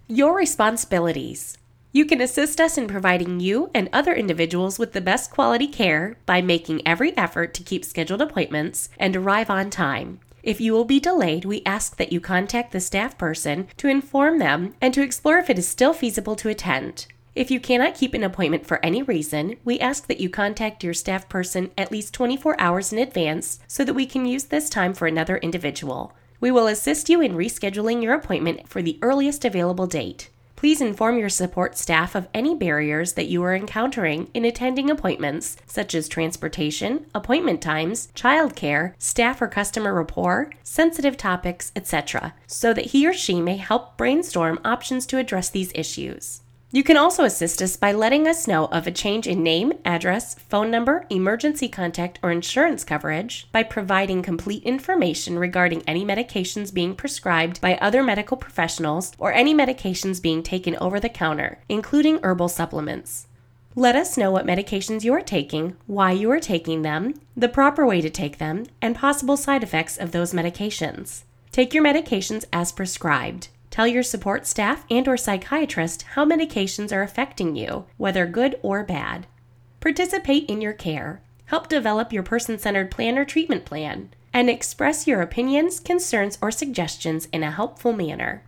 Your responsibilities. You can assist us in providing you and other individuals with the best quality care by making every effort to keep scheduled appointments and arrive on time. If you will be delayed, we ask that you contact the staff person to inform them and to explore if it is still feasible to attend. If you cannot keep an appointment for any reason, we ask that you contact your staff person at least 24 hours in advance so that we can use this time for another individual. We will assist you in rescheduling your appointment for the earliest available date. Please inform your support staff of any barriers that you are encountering in attending appointments, such as transportation, appointment times, childcare, staff or customer rapport, sensitive topics, etc., so that he or she may help brainstorm options to address these issues. You can also assist us by letting us know of a change in name, address, phone number, emergency contact, or insurance coverage by providing complete information regarding any medications being prescribed by other medical professionals or any medications being taken over the counter, including herbal supplements. Let us know what medications you are taking, why you are taking them, the proper way to take them, and possible side effects of those medications. Take your medications as prescribed. Tell your support staff and/or psychiatrist how medications are affecting you, whether good or bad. Participate in your care. Help develop your person-centered plan or treatment plan. And express your opinions, concerns, or suggestions in a helpful manner.